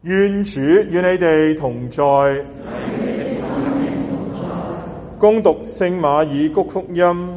願主與你哋同在。恭讀聖馬爾谷福音。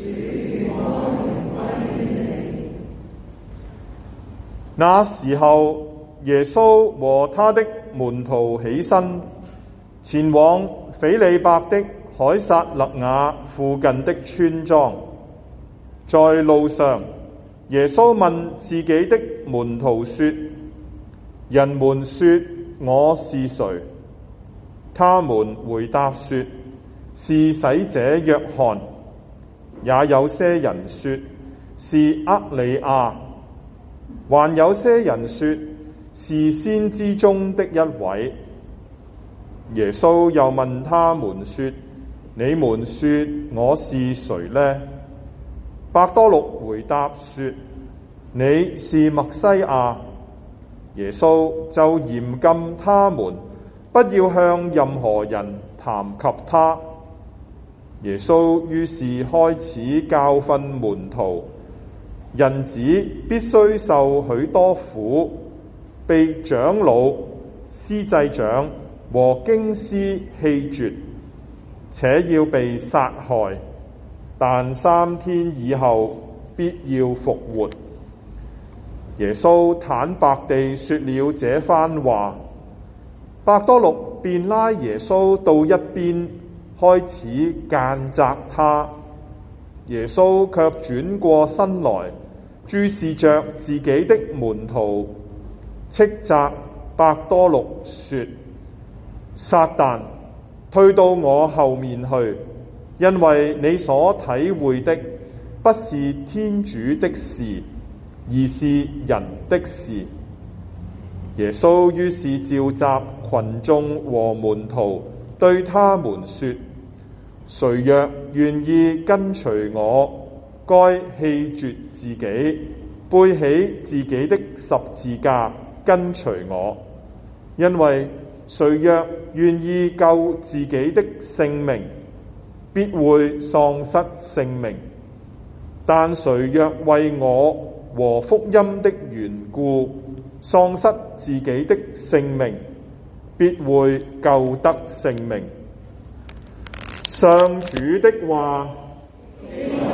那時候，耶穌和他的門徒起身，前往斐理伯的凱撒勒雅附近的村莊。在路上，耶穌問自己的門徒說：人們說我是誰？他們回答說：是洗者若翰。也有些人說是厄里亞，還有些人說是先知中的一位。耶穌又問他們說：你們說我是誰呢？伯多祿回答說：你是默西亞。耶穌就嚴禁他們不要向任何人談及他。耶穌於是開始教訓門徒：人子必須受許多苦，被長老、司祭長和經師棄絕，且要被殺害，但3天以後必要復活。耶穌坦白地說了這番話，伯多祿便拉耶穌到一邊，開始諫責他。耶穌卻轉過身來，注視着自己的門徒，斥責伯多祿說：撒旦，退到我後面去，因為你所體會的不是天主的事，而是人的事。耶穌於是召集群眾和門徒，對他們說：誰若願意跟隨我，該棄絕自己，背起自己的十字架跟隨我。因為誰若願意救自己的性命，必會喪失性命；但誰若為我和福音的緣故喪失自己的性命，必會救得性命。上主的話。